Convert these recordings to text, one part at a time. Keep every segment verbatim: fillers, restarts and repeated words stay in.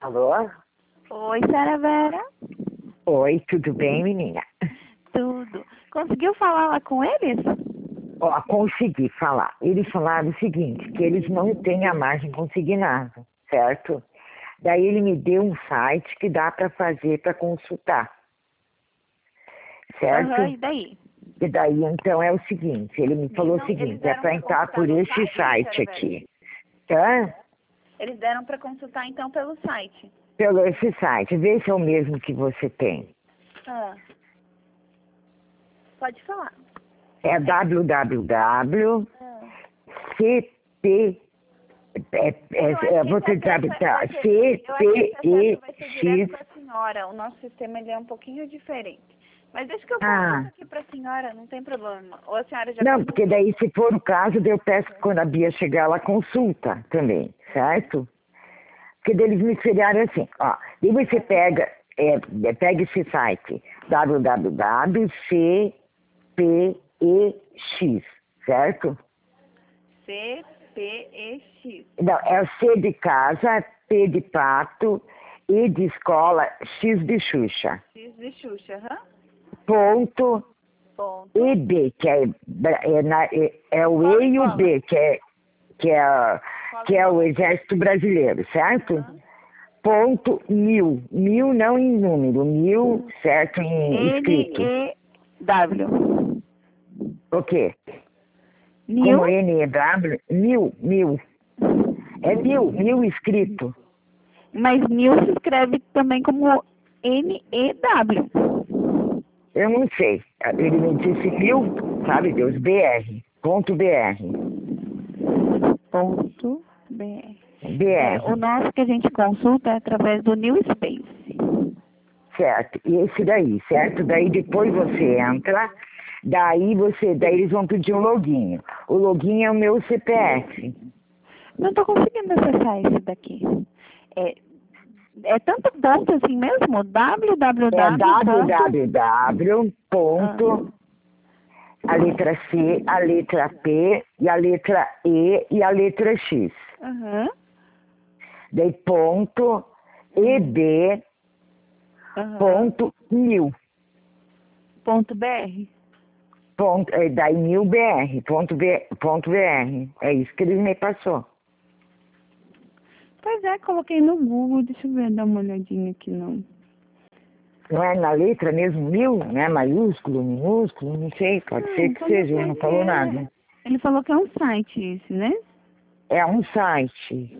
Alô? Oi, Sara Vera. Oi, tudo bem, menina? Tudo. Conseguiu falar lá com eles? Ó, consegui falar. Eles falaram o seguinte, que eles não têm a margem consignada, certo? Daí ele me deu um site que dá para fazer para consultar, certo? Aham, e daí? E daí, então, é o seguinte, ele me falou Não, o eles seguinte, é deram para pra entrar consultar por no esse site, site Sara Vera? aqui. Tá? Eles deram para consultar então pelo site. Pelo esse site, vê se é o mesmo que você tem. Ah. Pode falar. É www Ah. C P É, é, Eu acho é, que vou esse tentar acesso botar vai ser, C eu acho que esse P acesso E vai ser direto X. para a senhora. O nosso sistema ele é um pouquinho diferente. Mas deixa que eu consulto Ah, aqui para a senhora, não tem problema. Ou a senhora já não, porque consultou? daí se for o caso, daí eu peço que quando a Bia chegar, ela consulta também, certo? Porque daí eles me feriaram assim, ó. E você pega, é, é, pega esse site, www ponto C P E X, certo? C P E X. Não, é o C de casa, P de pato, E de escola, X de Xuxa. X de Xuxa, aham. Ponto Ponto. E B, que é, é, na- é, é o Qual E e o escola? B, que é, que é, Qual que é o escola? Exército Brasileiro, certo? Aham. Ponto mil. Mil não em número, mil, certo, em N escrito. E W. O quê? New? Como N E W? Mil, mil. É mil, mil escrito. Mas New se escreve também como N E W. Eu não sei. Ele me disse mil, sabe Deus, B R. Ponto B R. Ponto B R. É, o B R. nosso que a gente consulta é através do New Space. Certo, e esse daí, certo? Daí depois você entra, daí você, daí eles vão pedir um login. O login é o meu C P F. Não estou conseguindo acessar esse daqui. É, é tanto ponto assim mesmo? É www. www. Ah, Ponto, a letra C, a letra P, e a letra E e a letra X. aham. Daí ponto, EB, Aham. ponto, mil. Ponto B R. Ponto, é, daí mil B R, ponto, B, ponto B R. É isso que ele me passou. Pois é, coloquei no Google, deixa eu ver, dar uma olhadinha aqui não. Não é na letra mesmo mil, né? Maiúsculo, minúsculo, não sei, pode ser Não, que quando eu seja, ele fui não falou ver, nada. ele falou que é um site esse, né? É um site,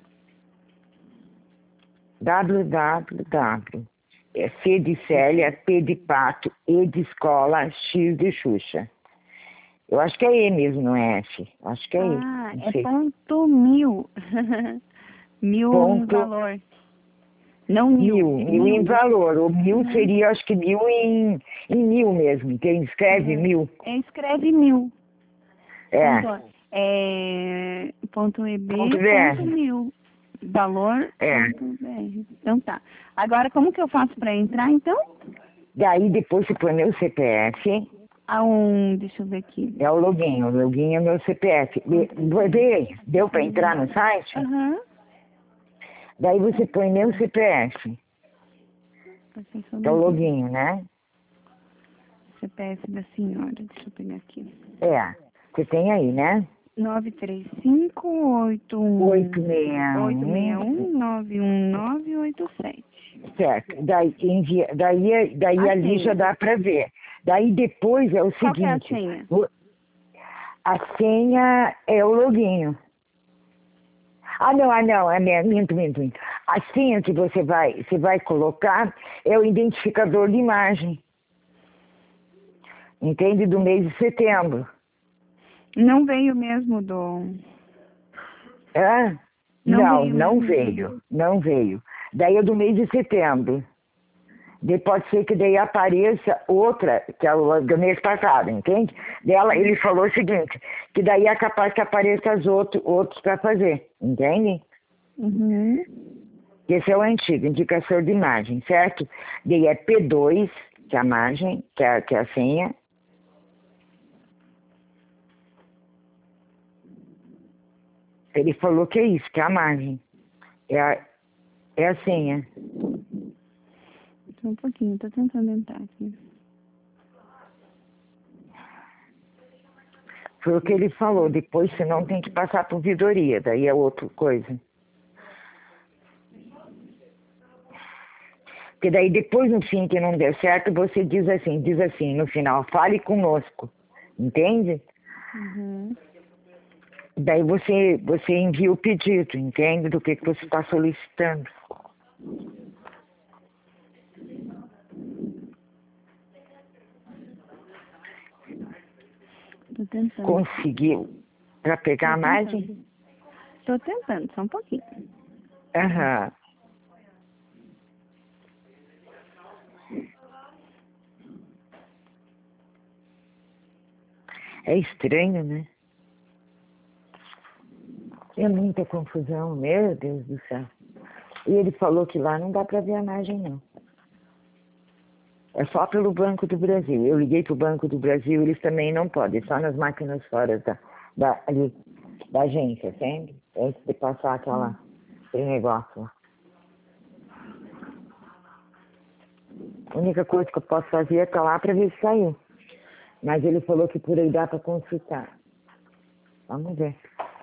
www. É C de Célia, P de Pato, E de Escola, X de Xuxa. Eu acho que é E mesmo, não é F. Acho que é E, Ah, não é sei. ponto mil. Mil em Ponto valor. Não mil, mil, mil em mil. valor. O mil Uhum. seria, acho que mil em, em mil mesmo. Quem escreve Uhum. mil. É, escreve mil. É, Ponto, é, ponto ponto EB, ponto B R. mil. Valor, É. ponto B R. Então tá. Agora, como que eu faço para entrar, então? Daí depois você põe meu C P F. A um, deixa eu ver aqui. É o login, o login é meu C P F. E- Vê, vê, deu para entrar no site? Aham. Daí você põe meu C P F, Acessão que é o do login, né? C P F da senhora, deixa eu pegar aqui. É, você tem aí, né? nove três cinco oito oito um seis oito seis um, um nove um nove oito sete. certo. Daí, envia, daí, daí A ali já senha. dá para ver. Daí depois é o Qual que é a seguinte, senha? o- a senha é o login. Ah, não, ah, não, é minha- minto, minto, minto. A senha que você vai, você vai colocar é o identificador de imagem. Entende? Do mês de setembro. Não veio mesmo do... Hã? Não Não, veio não mesmo veio, do... não veio. Daí é do mês de setembro. Daí pode ser que daí apareça outra, que é o do mês passado, entende? Dela, ele falou o seguinte, que daí é capaz que apareça as outro, outros para fazer, entende? Uhum. Esse é o antigo, indicação de imagem, certo? Daí é P dois, que é a imagem, que é, que é a senha. Ele falou que é isso, que é a margem. É, a- É a senha. Só um pouquinho, tô tentando entrar aqui. Foi o que ele falou. Depois, senão tem que passar por vidoria. Daí é outra coisa. Porque daí depois, no fim, que não der certo, você diz assim, diz assim, no final, fale conosco. Entende? Uhum. Daí você, você envia o pedido, entende? Do que, que você está solicitando. Tô tentando. Conseguiu? Para pegar a Tô margem? tentando. Tô tentando, só um pouquinho. Aham. É estranho, né? É muita confusão, meu Deus do céu. E ele falou que lá não dá para ver a margem, não. É só pelo Banco do Brasil. Eu liguei pro Banco do Brasil, eles também não podem, só nas máquinas fora da, da, ali, da agência, entende? Antes de passar aquela, aquele negócio lá. A única coisa que eu posso fazer é estar lá para ver se saiu. Mas ele falou que por aí dá para consultar. Vamos ver.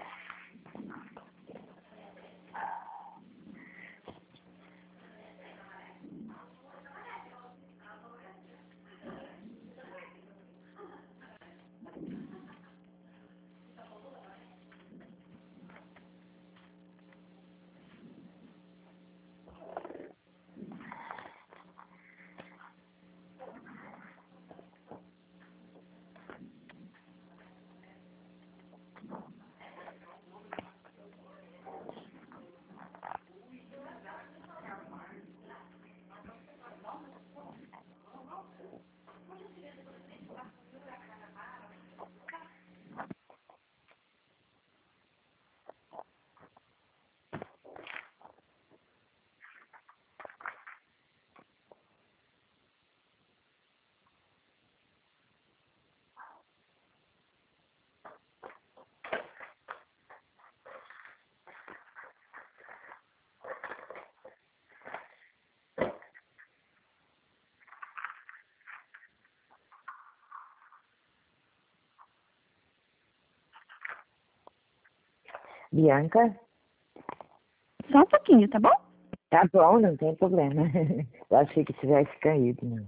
Bianca? Só um pouquinho, tá bom? Tá bom, não tem problema. Eu achei que tivesse caído, né?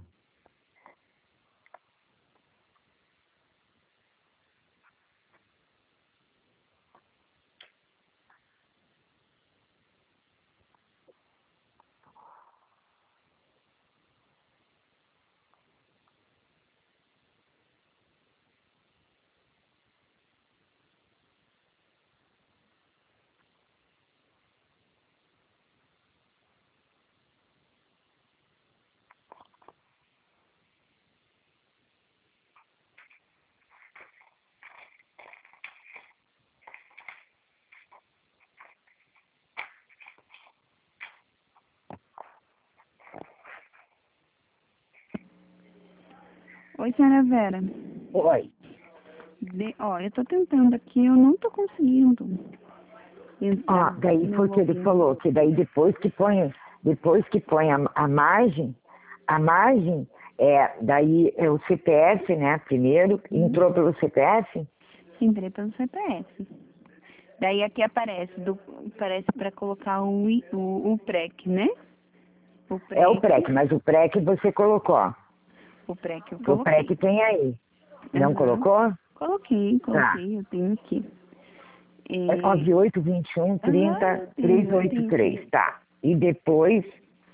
Oi, senhora Vera. Oi. De, ó, eu tô tentando aqui, eu não tô conseguindo Ó, entrar daí no foi o que ele login. falou, que daí depois que põe, depois que põe a, a margem, a margem é, daí é o C P F, né, primeiro, Uhum. entrou pelo C P F? Entrei pelo C P F. Daí aqui aparece, do, aparece para colocar o, I- o, o P R E C, né? O É o P R E C, P R E C, mas o P R E C você colocou. o P R E C eu O P R E C coloquei. tem aí. Não Aham. colocou? Coloquei, Tá. coloquei, eu tenho aqui. É É, nove oito dois um, aham, trinta, eu tenho, eu tenho trezentos e oitenta e três, aqui. tá. E depois,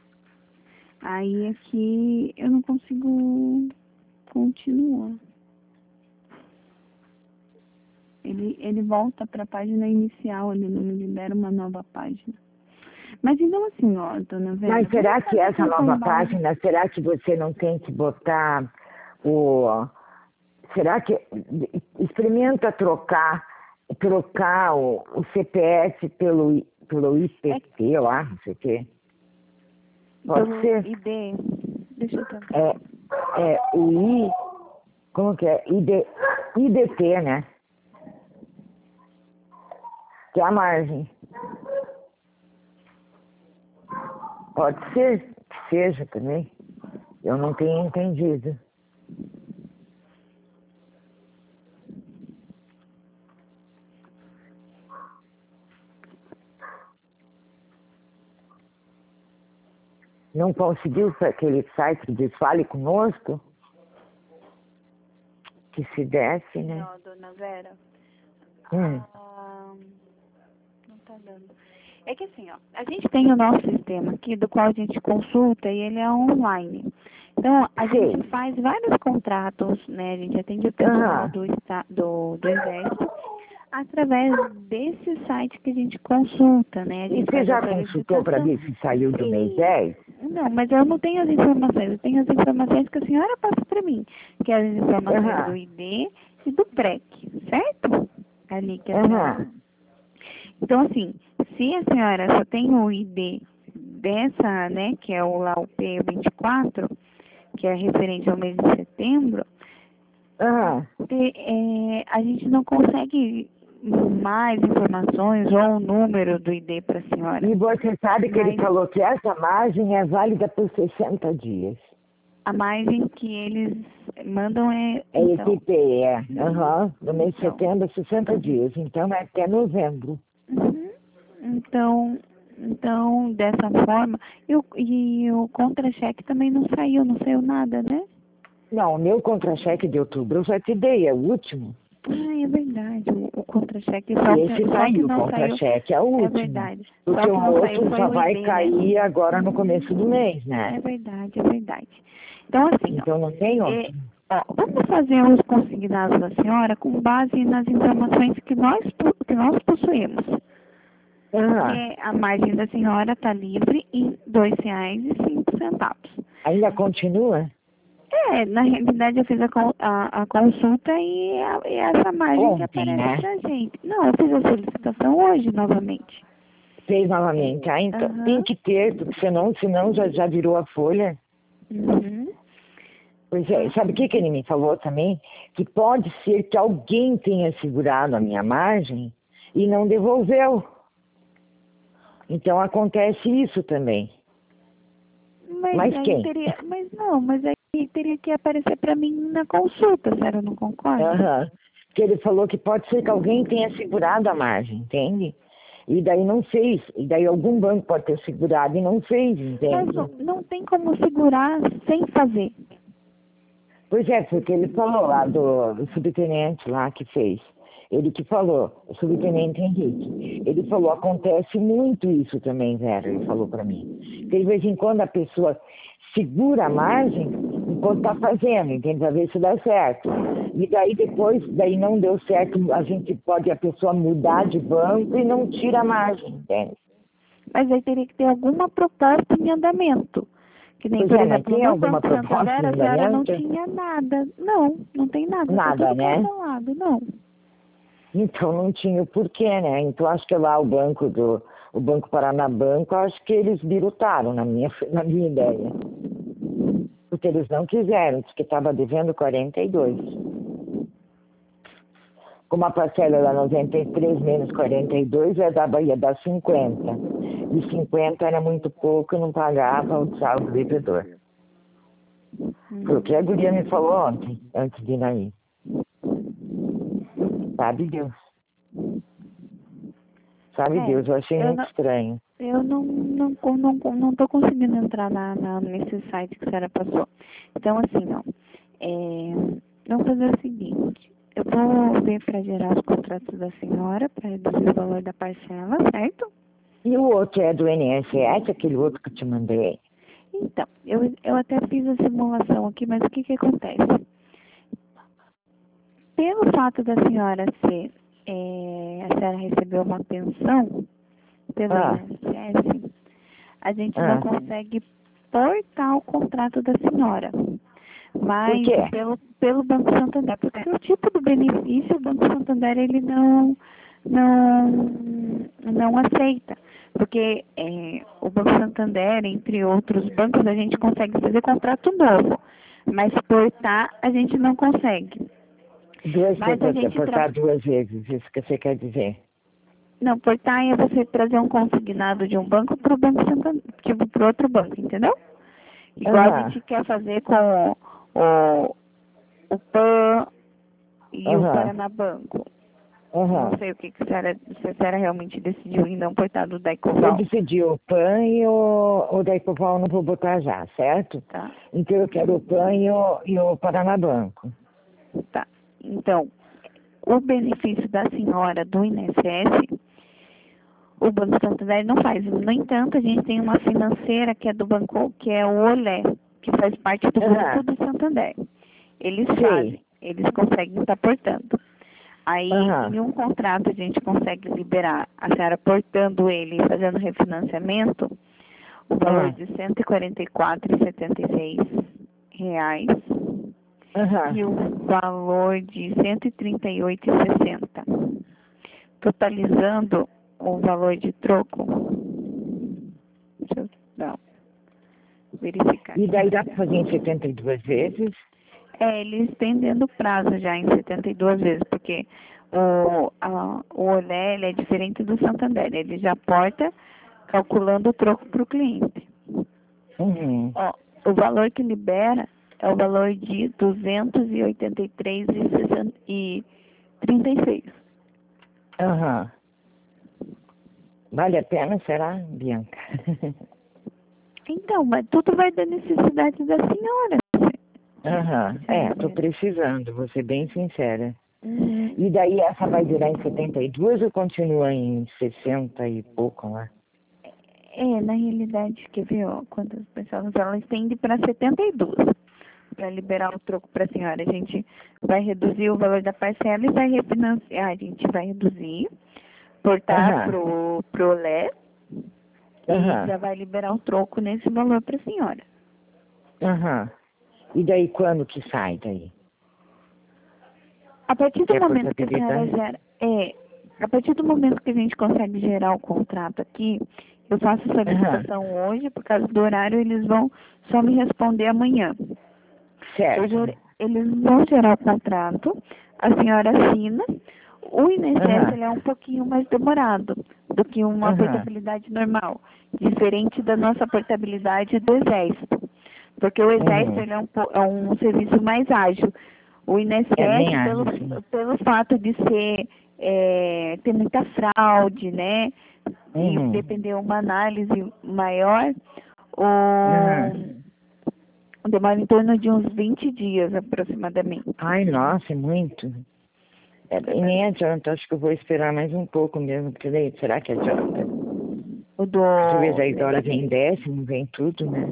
Aí aqui eu não consigo continuar. Ele, ele volta para a página inicial, ele não me libera uma nova página. Mas então assim, ó, dona Vera, mas será vamos que fazer essa aqui nova com base. página, será que você não tem que botar o... Será que experimenta trocar, trocar o, o C P F pelo, I- pelo É I P T lá, não sei o quê? Pode pelo ser? I D. Deixa eu tentar. É, é o I, como que é? I D, I D T, né? Que é a margem. Pode ser que seja também. Eu não tenho entendido. Não conseguiu aquele site de Fale Conosco? Que se desse, né? Não, dona Vera. Hum. Ah, não tá dando. É que assim, ó, a gente tem o nosso sistema aqui, do qual a gente consulta e ele é online. Então, a Sim. gente faz vários contratos, né? A gente atende o pessoal Aham. do, esta- do, do Exército através desse site que a gente consulta, né? A E gente você faz a já consultou para solicitação. ver se saiu do mês E- dez? Não, mas eu não tenho as informações. Eu tenho as informações que a senhora passa para mim, que é as informações Aham. do I D e do PREC, certo? Ali que a senhora... Aham. Então, assim, se a senhora só tem o I D dessa, né, que é o lá o P vinte e quatro, que é referente ao mês de setembro, Aham. te- é, a gente não consegue mais informações ou o número do I D para a senhora. E você sabe que ele Mas falou que essa margem é válida por sessenta dias. a margem que eles mandam é, É então, esse P, é. Aham. No mês de Então. setembro, sessenta dias. Então é até novembro. uhum. então, então, dessa forma, e o, e o contra-cheque também não saiu, não saiu nada, né? Não, o meu contra-cheque de outubro eu já te dei, é o último. Ah, é verdade, o, o contra-cheque só, E que- esse só que saiu, o não saiu, contra-cheque é o é último. verdade, Porque só o que não saiu outro foi só o vai I D, né? cair agora no começo do mês, É né? verdade, é verdade. Então, assim, ó, Então não tem outro. é, ó, vamos fazer os consignados da senhora com base nas informações que nós, po- que nós possuímos. Aham. Porque a margem da senhora está livre em dois reais e cinco centavos. Ainda continua? É, na realidade eu fiz a, con- a, a consulta e, a- e essa margem que Ontem, aparece né? pra gente. Não, eu fiz a solicitação hoje novamente. Fez novamente. Ah, então Aham. tem que ter, porque senão, senão já, já virou a folha. Uhum. Pois é, sabe o que, que ele me falou também? Que pode ser que alguém tenha segurado a minha margem e não devolveu. Então acontece isso também. Mas, Mas aí quem? teria, mas não, mas aí teria que aparecer pra mim na consulta, a senhora não concorda? Aham. Que ele falou que pode ser que alguém tenha segurado a margem, entende? E daí não fez. E daí algum banco pode ter segurado e não fez, Mas entende? não, não tem como segurar sem fazer. Pois é, porque ele falou lá do, do subtenente lá que fez. Ele que falou, o subtenente Henrique. Ele falou, acontece muito isso também, Vera, ele falou pra mim. Que de vez em quando a pessoa segura a margem enquanto tá fazendo, entende? Pra ver se dá certo. E daí depois, daí não deu certo, a gente pode a pessoa mudar de banco e não tira a margem, entende? Mas aí teria que ter alguma proposta em andamento. Que nem, Pois por é, mas exemplo, tem no alguma Banco proposta Santander de a senhora não andamento? tinha nada. Não, não tem nada. Nada, Tá tudo né? cancelado, não. Então não tinha o porquê, né? Então acho que lá o banco do o Banco Paranabanco, acho que eles birutaram na minha, na minha ideia. Porque eles não quiseram, porque estava devendo quarenta e dois. Como a parcela era noventa e três menos quarenta e dois, ia dar, ia dar cinquenta. E cinquenta era muito pouco e não pagava o saldo do devedor. Foi o que a guria me falou ontem, antes de ir aí. Sabe Deus. Sabe É, Deus, eu achei eu muito não, estranho. eu não, não, não, não, não tô conseguindo entrar na, na, nesse site que a senhora passou. Então, assim, ó, é, vamos fazer o seguinte. Eu vou ver para gerar os contratos da senhora, para reduzir o valor da parcela, certo? E o outro é do I N S S, aquele outro que eu te mandei. Então, eu, eu até fiz a simulação aqui, mas o que que acontece? Pelo fato da senhora ser, é, a senhora recebeu uma pensão pelo Ah, I N S S, a gente ah. não consegue portar o contrato da senhora. Por Mas quê? pelo, pelo Banco Santander, porque o tipo do benefício o Banco Santander ele não, não, não aceita. Porque é, o Banco Santander, entre outros bancos, a gente consegue fazer contrato novo, mas portar a gente não consegue. Duas Mas a vezes, gente portar tra... duas vezes, isso que você quer dizer. Não, portar é você trazer um consignado de um banco para o Banco Santander, tipo, para outro banco, entendeu? Igual a Aham, gente quer fazer com o, o PAN e o aham, Paraná Banco. Não aham. sei o que, que a senhora, se a senhora realmente decidiu em não portar do Eu Daicoval, decidi o PAN e o, o Daicoval eu não vou botar já, certo? tá? Então eu quero o PAN e o, e o Paraná Banco. Tá. Então, o benefício da senhora do I N S S, o Banco Santander não faz. No entanto, a gente tem uma financeira que é do banco, que é o Olé, que faz parte do grupo Aham, do Santander. Eles sei. fazem, eles conseguem estar portando. Aí, Aham, em um contrato, a gente consegue liberar a senhora portando ele e fazendo refinanciamento, o valor aham, de cento e quarenta e quatro reais e setenta e seis reais aham. e o valor de cento e trinta e oito reais e sessenta centavos, totalizando o valor de troco. Deixa eu não, verificar E aqui. daí dá para fazer em setenta e duas vezes? É, ele estendendo o prazo já em setenta e duas vezes, porque o, a, o Olé ele é diferente do Santander, ele já porta calculando o troco para o cliente. Uhum. Ó, o valor que libera é o valor de duzentos e oitenta e três reais e trinta e seis. Aham. Vale a pena, será, Bianca? Então, mas tudo vai da necessidade da senhora. Aham. É, tô Senhora. precisando, vou ser bem sincera. Uhum. E daí essa vai durar em setenta e duas ou continua em sessenta e pouco lá? É, na realidade, quer ver, ó, quantas pessoas ela estende para setenta e duas. Para liberar o troco para a senhora, a gente vai reduzir o valor da parcela e vai refinanciar. A gente vai reduzir, portar Aham. pro, pro Olé e Aham. já vai liberar o troco nesse valor para a senhora. Aham. E daí quando que sai daí? A partir do Que é momento que a senhora portabilidade? gera, é, a partir do momento que a gente consegue gerar o contrato aqui, eu faço a Aham. solicitação hoje, por causa do horário, eles vão só me responder amanhã. Eu Certo. gerei- eles vão gerar o contrato, a senhora assina. O I N S S Aham. ele é um pouquinho mais demorado do que uma Aham. portabilidade normal, diferente da nossa portabilidade do Exército, porque o Exército Uhum. ele é, um, po- é um serviço mais ágil. O É bem I N S S, pelo, ágil, sim. pelo fato de ser, é, ter muita fraude, né, e Uhum. depender uma análise maior, Aham. o demora em torno de uns vinte dias aproximadamente. Ai, nossa, é muito. É, e nem adianta, acho que eu vou esperar mais um pouco mesmo, porque daí, será que adianta? O Porque talvez do. aí agora vem décimo, vem tudo, né?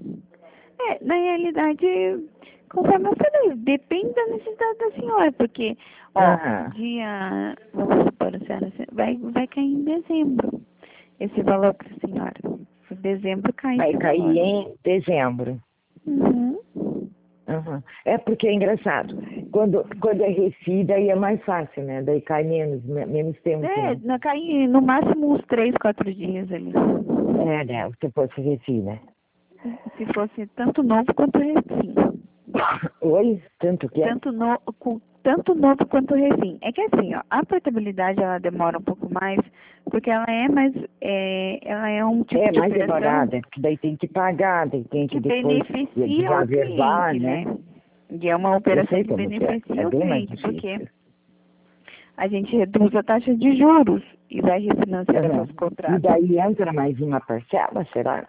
É, na realidade, conforme eu falei, depende da necessidade da senhora, porque, ó, Aham. dia. Vamos supor, a senhora, vai, vai cair em dezembro esse valor para a senhora. Em dezembro cai Vai esse valor. cair em dezembro. Uhum. Aham. É porque é engraçado. Quando, quando é Recife, daí é mais fácil, né? Daí cai menos, me- menos tempo, É, né? na- cai no máximo uns três, quatro dias ali. É, né? Se fosse Recife, né? Se fosse tanto novo quanto recém. Oi? Tanto que é? Tanto, no, com, tanto novo quanto recém. É que assim, ó, a portabilidade ela demora um pouco mais, porque ela é mais, é, ela é um tipo É de mais operação demorada, porque daí tem que pagar, daí tem que que depois beneficia o desaverbar, cliente, né? né? E é uma Eu operação sei que como que é. É beneficia o bem mais cliente, porque difícil. a gente reduz a taxa de juros e vai refinanciar Aham. seus E contratos. daí entra mais uma parcela, será?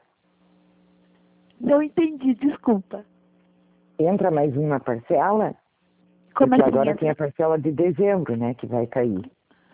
Não entendi, desculpa. Entra mais uma parcela? Como Porque assim agora tem entra a parcela de dezembro, né? Que vai cair.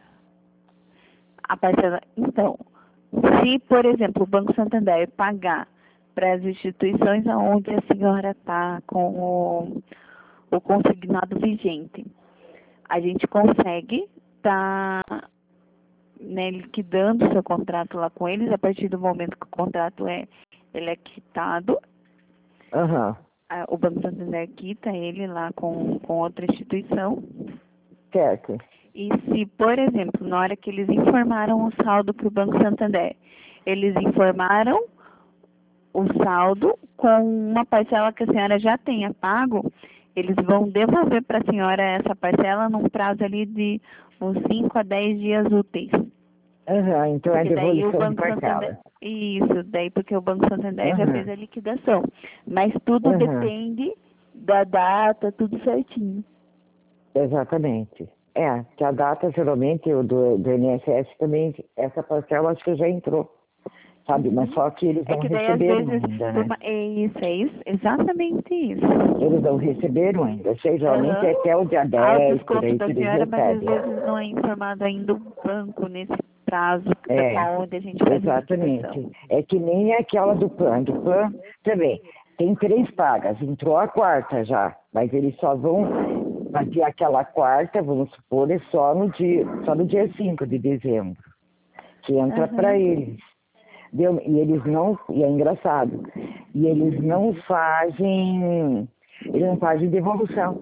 a parcela? Então, se, por exemplo, o Banco Santander pagar para as instituições onde a senhora está com o, o consignado vigente, a gente consegue estar, né, liquidando o seu contrato lá com eles a partir do momento que o contrato é, ele é quitado. Aham. a- O Banco Santander quita ele lá com, com outra instituição. Certo. E se, por exemplo, na hora que eles informaram o saldo para o Banco Santander, eles informaram o saldo com uma parcela que a senhora já tenha pago, eles vão devolver para a senhora essa parcela num prazo ali de uns cinco a dez dias úteis. Aham, então é Porque daí o devolução de Banco Santander... parcela. Isso, daí porque o Banco Santander já Aham, fez a liquidação. Mas tudo aham, depende da data, tudo certinho. exatamente. É, que a data geralmente o do, do I N S S também, essa parcela acho que já entrou, sabe? Mas Uhum. só que eles É não que daí às receberam vezes... ainda, por né? uma- É isso, é isso, exatamente isso. Eles não receberam ainda. Sei, geralmente Aham. é até o dia Há o dez, por desconto aí da que eles senhora, mas às recebem. vezes não é informado ainda o banco nesse prazo da É, qual onde a gente faz a liquidação. exatamente. É que nem aquela do PAN. Do PAN também. Tem três pagas, entrou a quarta já, mas eles só vão fazer aquela quarta, vamos supor, é só no dia, só no dia cinco de dezembro, que entra para Aham. eles. Deu, e eles não, e é engraçado, e eles não fazem, eles não fazem devolução.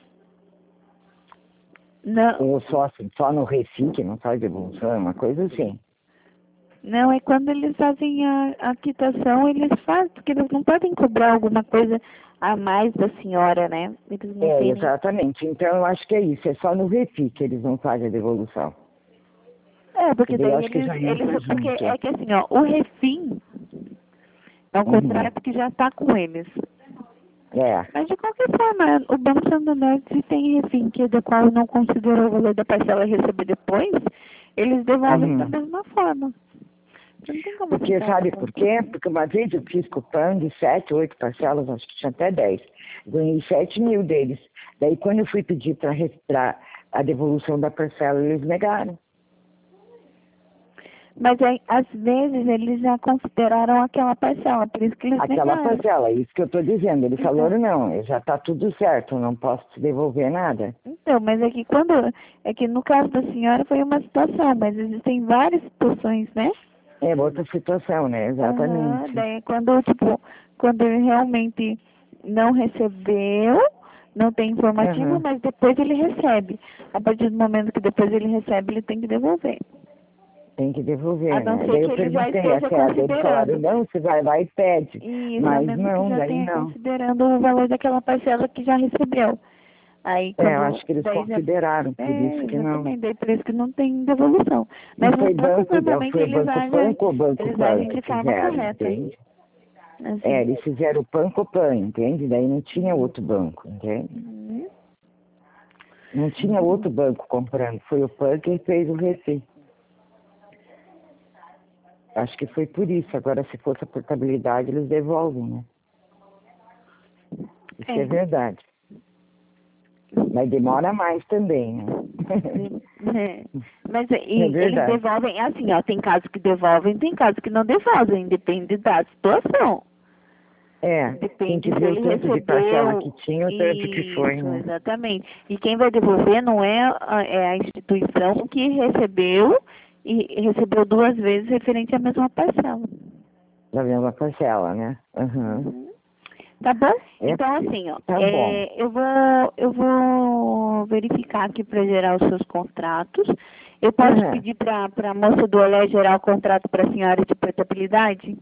Não, Ou só assim, só no Recife que não faz devolução, é uma coisa assim. não, é quando eles fazem a, a quitação, eles fazem, porque eles não podem cobrar alguma coisa a mais da senhora, né? Eles não É, têm nem... exatamente. Então eu acho que é isso, é só no Recife que eles não fazem a devolução. É, Que porque daí eu daí acho que eles, já entra eles, porque junto. é que assim, ó, o refim é um Uhum. contrato que já está com eles. É, Mas de qualquer forma, o Banco Santander, se tem refim que da qual não considerou o valor da parcela e receber depois, eles devolvem da uhum. mesma forma. Não tem como Porque, ficar sabe com... por quê? Porque uma vez eu fiz com o PAN de sete, oito parcelas, acho que tinha até dez. Ganhei sete mil deles. Daí quando eu fui pedir para a devolução da parcela, eles negaram. Mas aí, às vezes eles já consideraram aquela parcela, por isso que eles Aquela negaram. parcela, é isso que eu estou dizendo. Eles Então, falaram, não, já está tudo certo, não posso te devolver nada. então, mas é que quando, é que no caso da senhora foi uma situação, mas existem várias situações, né? É outra situação, né? Aham, Exatamente. daí quando, tipo, quando ele realmente não recebeu, não tem informativo, Uhum. mas depois ele recebe. A partir do momento que depois ele recebe, ele tem que devolver. Tem que A devolver, não né? ser Daí que eu ele já perguntei esteja até, daí eles falaram, considerando. não, você vai lá e pede. Isso, a Mas menos que não, já daí tenha não. considerando o valor daquela parcela que já recebeu. Aí É, eu quando acho que eles daí já consideraram, por é, isso que não. exatamente, daí por isso que não tem devolução. E Mas o foi banco banco, normalmente foi eles banco agem, Panco ou banco eles Pan agem que de forma fizeram, correta. entende? É, Assim. eles fizeram o Panco Pan, entende? Daí não tinha outro banco, entende? Uhum. Não tinha outro banco comprando, foi o Pan que fez o Recife. Acho que foi por isso. Agora, se fosse a portabilidade, eles devolvem, né? Isso é É. verdade. Mas demora mais também, né? É. Mas É e, eles verdade. devolvem, é assim, ó, tem casos que devolvem, tem casos que não devolvem, depende da situação. É, tem Depende que se ver o ele tanto de parcela que recebeu tinha, o tanto que foi, isso, né? exatamente. E quem vai devolver não é a, é a instituição que recebeu e recebeu duas vezes referente à mesma parcela. Da mesma parcela, né? Uhum. Uhum. Tá bom? É, Então assim, ó, tá bom. é, eu vou eu vou verificar aqui para gerar os seus contratos. Eu posso Uhum. pedir para a moça do Olé gerar o contrato para a senhora de portabilidade?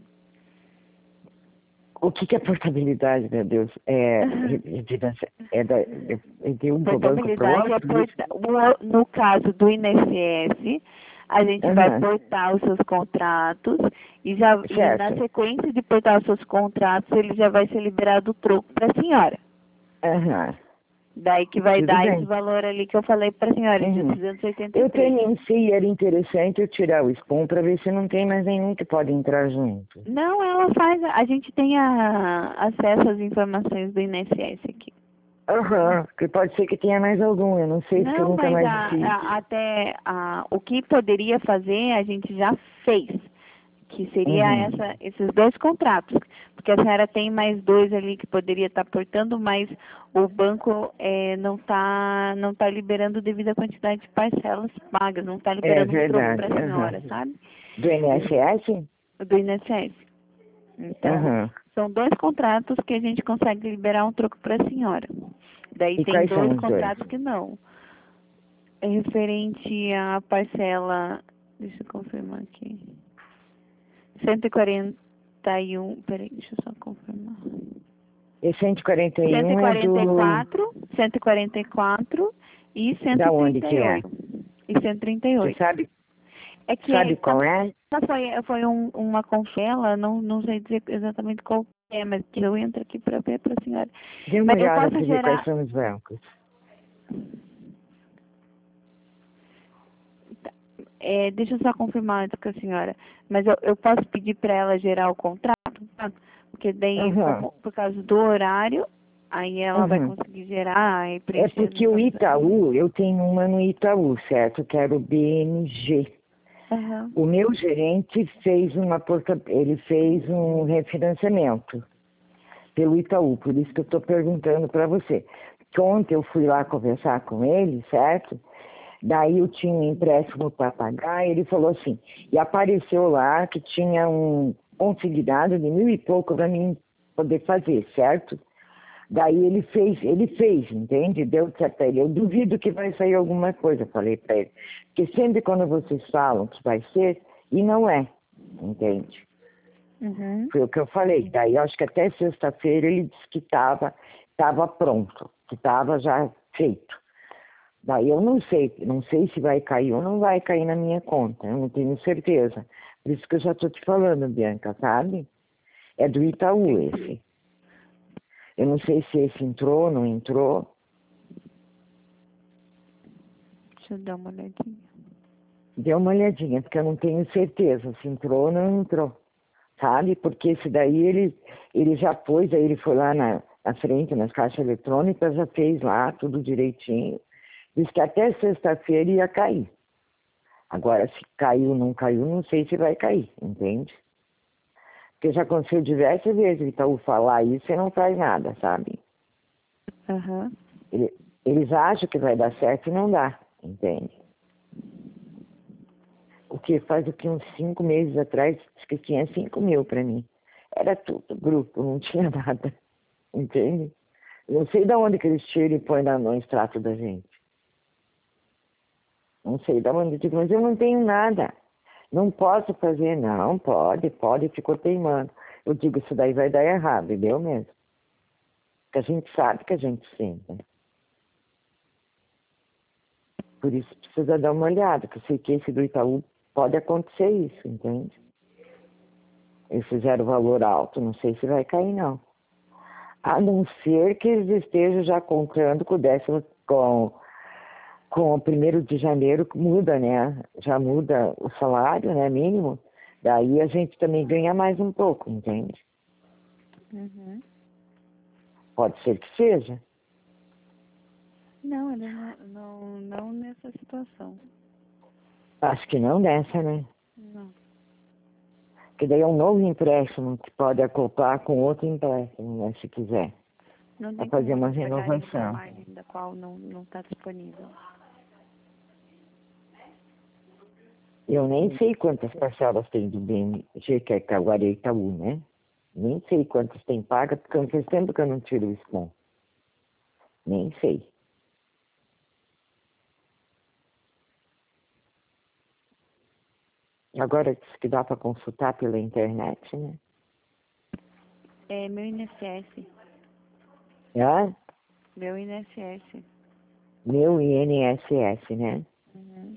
O que, que é portabilidade, meu Deus? É, é, é, da, é de um banco para o Portabilidade é outro? Isso? porta, o- no caso do I N S S, a gente vai Uhum. portar os seus contratos e, já, e na Certo. sequência de portar os seus contratos, ele já vai ser liberado o troco para a senhora. Uhum. Daí que vai Tudo dar esse bem. valor ali que eu falei para a senhora, de Uhum. duzentos e oitenta e Eu três. também sei, era interessante eu tirar o SPOM para ver se não tem mais nenhum que pode entrar junto. Não, ela faz, a gente tem a, acesso às informações do I N S S aqui. Aham, porque pode ser que tenha mais algum, eu não sei porque eu Não, nunca mas mais a, fiz. a- até a, o que poderia fazer, a gente já fez, que seria Uhum. essa, esses dois contratos, porque a senhora tem mais dois ali que poderia estar portando, mas o banco eh, não está não tá liberando devido à quantidade de parcelas pagas, não está É liberando um troco verdade, para a aham. senhora, sabe? Do I N S S? Do I N S S. Então, Aham. são dois contratos que a gente consegue liberar um troco para a senhora. Daí E tem quais dois são os dois? contratos que não. É referente à parcela, deixa eu confirmar aqui, cento e quarenta e um, peraí, deixa eu só confirmar. E cento e quarenta e cento e um é quarenta e do... quatro, cento e quarenta e quatro e Da onde que é? cento e trinta e oito. E cento e trinta e Você oito. sabe? É que Sabe é, qual é? foi, foi um, uma confela, não, não sei dizer exatamente qual é, mas que eu entro aqui para ver para a senhora. Dê uma Mas eu olhada posso para ver quais gerar. são os bancos. Tá, é, deixa eu só confirmar antes com a senhora. Mas eu, eu posso pedir para ela gerar o contrato, tá? Porque daí, Uhum, como, por causa do horário, aí ela vai uhum. conseguir gerar e É preencher as porque o informações. Itaú, eu tenho uma no Itaú, certo? Que era o B N G. Aham. O meu gerente fez uma porta, ele fez um refinanciamento pelo Itaú, por isso que eu estou perguntando para você. Que ontem eu fui lá conversar com ele, certo? Daí eu tinha um empréstimo para pagar, e ele falou assim, e apareceu lá que tinha um consignado de mil e pouco para mim poder fazer, certo? Daí ele fez, ele fez, entende? Deu certo pra ele. Eu duvido que vai sair alguma coisa, falei para ele. Porque sempre quando vocês falam que vai ser, e não é, entende? Uhum. Foi o que eu falei. Daí acho que até sexta-feira ele disse que estava tava pronto, que estava já feito. Daí eu não sei, não sei se vai cair ou não vai cair na minha conta, eu não tenho certeza. Por isso que eu já estou te falando, Bianca, sabe? É do Itaú esse. Eu não sei se esse entrou ou não entrou. Deixa eu dar uma olhadinha. Dê uma olhadinha, porque eu não tenho certeza se entrou ou não entrou, sabe? Porque esse daí ele, ele já pôs, aí ele foi lá na, na frente, nas caixas eletrônicas, já fez lá tudo direitinho. Diz que até sexta-feira ia cair. Agora, se caiu ou não caiu, não sei se vai cair, entende? Porque já aconteceu diversas vezes o Itaú falar isso e não faz nada, sabe? Aham. Ele, eles acham que vai dar certo e não dá, entende? O que faz o que uns cinco meses atrás, disse que tinha cinco mil para mim. Era tudo grupo, não tinha nada, entende? Não sei de onde que eles tiram e põem no extrato da gente. Não sei de onde, eu digo, mas eu não tenho nada. Não posso fazer, não, pode, pode, ficou teimando. Eu digo, isso daí vai dar errado, e deu mesmo. Porque a gente sabe que a gente sente. Por isso precisa dar uma olhada, que eu sei que esse do Itaú pode acontecer isso, entende? Eles fizeram valor alto, não sei se vai cair, não. A não ser que eles estejam já contando com o décimo, com, com o primeiro de janeiro, que muda, né? Já muda o salário, né, mínimo. Daí a gente também ganha mais um pouco, entende? Uhum. Pode ser que seja. Não, ele não, não, não nessa situação. Acho que não nessa, né? Não. Que daí é um novo empréstimo que pode acoplar com outro empréstimo, né, se quiser. Não Para tem fazer como uma eles pagarem da renovação. margem da qual não não está disponível. Eu nem sei quantas parcelas tem do B M G, que é agora é Itaú, né? Nem sei quantas tem paga, porque faz tempo que eu não tiro o SPON. Nem sei. Agora diz que dá para consultar pela internet, né? É meu I N S S. Ah, Meu I N S S. meu I N S S, né? Uhum.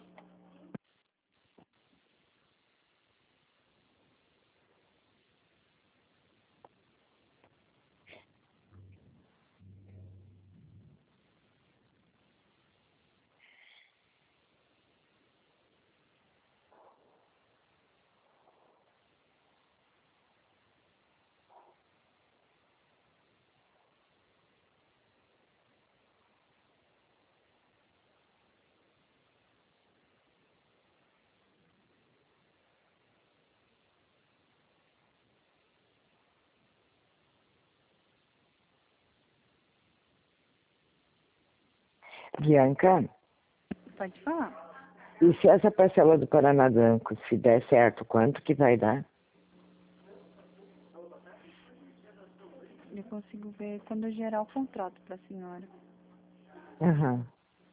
Bianca, Pode falar. e se essa parcela do Paranabanco, se der certo, quanto que vai dar? Eu consigo ver quando eu gerar o contrato para a senhora. Aham.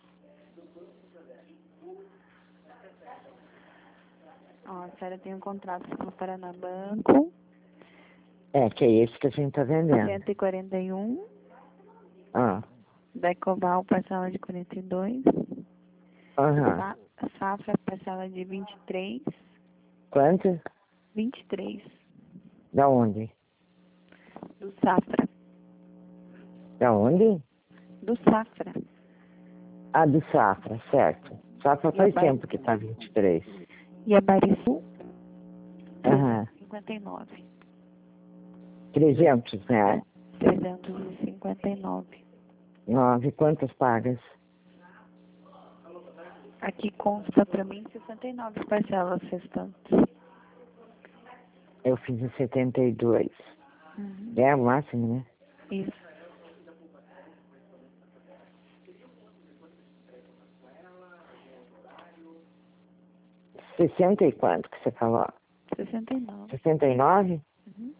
Ó, a senhora tem um contrato no Paranabanco, É, que é esse que a gente tá vendendo. cento e quarenta e um. Ah, Da Ecoval, parcela de quarenta e dois. Aham. Sa- Safra, parcela de vinte e três. Quanto? vinte e três. Da onde? Do Safra. Da onde? Do Safra. Ah, do Safra, certo. Safra E a faz Ba- tempo que tá vinte e três. E a Barisul, Aham. cinquenta e nove. trezentos, né? trezentos e cinquenta e nove. Nove, quantas pagas? Aqui consta pra mim sessenta e nove parcelas restantes. Eu fiz em setenta e dois. Uhum. É o máximo, né? Isso. sessenta e quanto que você falou? sessenta e nove. sessenta e nove? Uhum.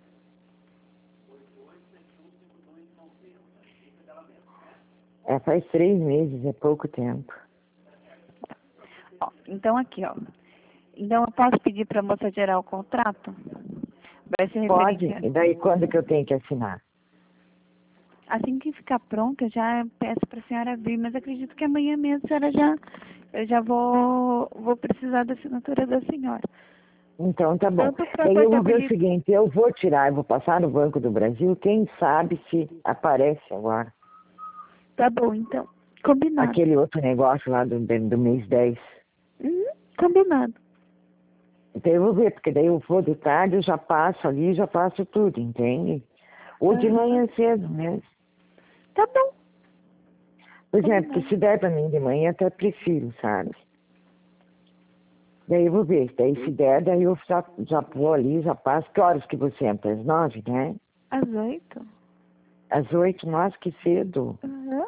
É, faz três meses, é pouco tempo. Ó, então aqui, ó. Então eu posso pedir pra moça gerar o contrato? Vai ser Pode. referente E daí quando que eu tenho que assinar? assim que ficar pronto, eu já peço para a senhora vir, mas acredito que amanhã mesmo a senhora já, eu já vou, vou precisar da assinatura da senhora. Então tá bom. Tanto para Daí eu vou ver o pedir. seguinte, eu vou tirar, eu vou passar no Banco do Brasil, quem sabe se aparece agora. Tá bom, então. Combinado. Aquele outro negócio lá do, do mês dez. Uhum, combinado. Então eu vou ver, porque daí eu vou de tarde, eu já passo ali, já passo tudo, entende? Ou de Uhum. manhã cedo mesmo. Tá bom. Pois é, Combinado. porque se der pra mim de manhã, até prefiro, sabe? Daí eu vou ver, daí se der, daí eu já, já vou ali, já passo. Que horas que você entra? Às nove, né? Às oito. Às oito, nossa, que cedo. Uhum.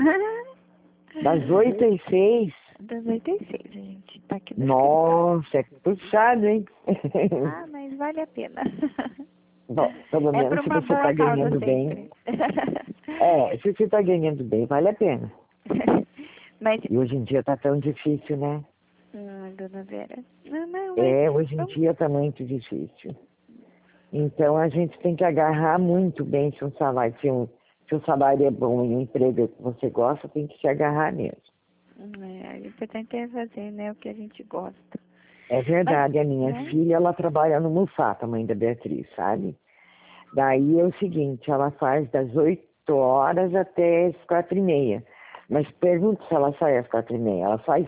Das oito às seis. Das oito e seis, a gente tá aqui no escritório. Nossa, é puxado, hein? Ah, mas vale a pena. Bom, pelo É menos por se uma você boa tá causa ganhando bem. sempre. É, se você tá ganhando bem, vale a pena. Mas, E hoje em dia tá tão difícil, né? ah, dona Vera, não, não, mas É, hoje em vamos. dia tá muito difícil. Então a gente tem que agarrar muito bem se um salário, se, um, se o salário é bom e o emprego que você gosta, tem que se agarrar mesmo. É, o importante é fazer, né, o que a gente gosta. É verdade, Mas, a minha né? filha, ela trabalha no Mufata, mãe da Beatriz, sabe? Daí é o seguinte, ela faz das oito horas até as quatro e meia. Mas pergunta se ela sai às quatro e meia. Ela faz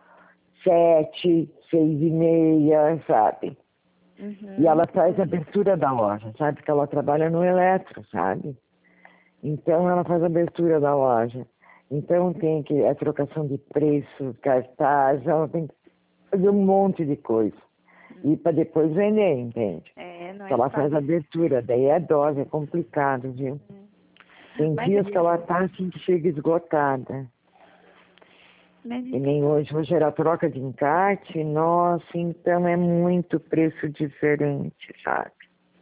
sete, seis e meia, sabe? Uhum. E ela faz a abertura da loja, sabe? Porque ela trabalha no eletro, sabe? Então ela faz a abertura da loja. Então tem que a trocação de preço, cartaz, ela tem que fazer um monte de coisa. E para depois vender, entende? É, não Então é ela faz a fácil. abertura, daí é dose, é complicado, viu? Tem Mas, dias que ela tá assim que chega esgotada. mas E então, nem hoje, hoje era troca de encarte, nossa, então é muito preço diferente, sabe?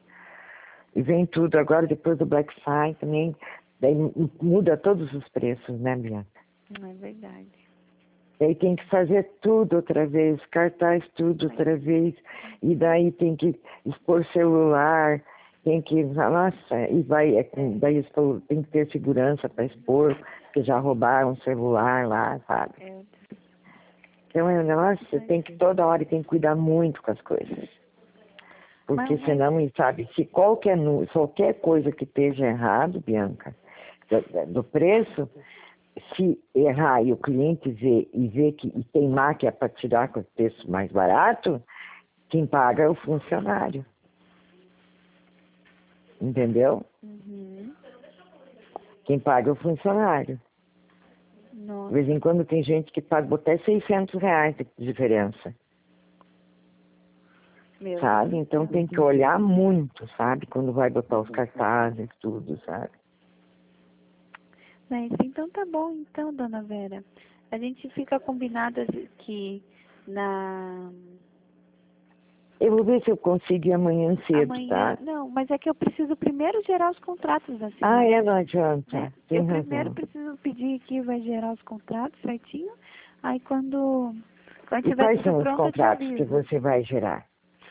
E vem tudo agora, depois do Black Friday também, daí muda todos os preços, né, Bianca? não é verdade. Daí tem que fazer tudo outra vez, cartaz tudo outra vez, e daí tem que expor celular, tem que, nossa, e vai, é com, daí expor, tem que ter segurança para expor, porque já roubaram o celular lá, sabe? É, Então é um negócio, você tem que toda hora tem que cuidar muito com as coisas. Porque mas, senão, e sabe, se qualquer, nu- qualquer coisa que esteja errado, Bianca, do, do preço, se errar e o cliente vê e vê que e tem máquina para tirar com o preço mais barato, quem paga é o funcionário. Entendeu? uhum. Quem paga é o funcionário. De Nossa, vez em quando tem gente que paga até seiscentos reais de diferença. meu Sabe? Deus. Então tem que olhar muito, sabe? Quando vai botar os cartazes, tudo, sabe? Mas então tá bom, então, dona Vera. A gente fica combinado que na Eu vou ver se eu consigo ir amanhã cedo, amanhã. tá? Não, mas é que eu preciso primeiro gerar os contratos da Ah, senhora, é, não né? adianta. Tem Eu primeiro razão. preciso pedir aqui, vai gerar os contratos certinho. Aí quando, quando E tiver quais tudo são os pronto, eu te contratos que aviso. você vai gerar?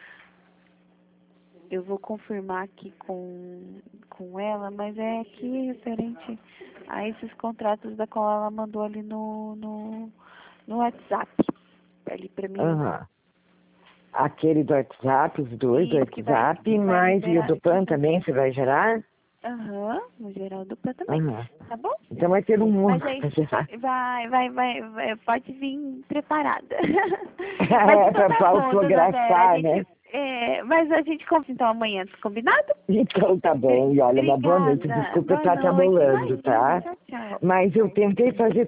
Eu vou confirmar aqui com, com ela, mas é aqui referente a esses contratos da qual ela mandou ali no, no, no WhatsApp. Ali pra mim. Aham. Aquele do WhatsApp, os dois Isso, do que vai- WhatsApp, que vai mas e o liberar- do Pan também você vai gerar? Aham, no geral dupla também. Aham. Tá bom? Então vai ter um monte Mas aí pra gerar. vai, vai, vai, vai, pode vir preparada. É, então pra tá bom, autografar, dona Vera, a né? gente, é, mas a gente conta então amanhã, combinado? Então tá bom, e olha, uma boa noite. Obrigada. Desculpa eu Boa estar te noite. amolando, tá? Imagina, tchau, tchau. Mas eu tentei fazer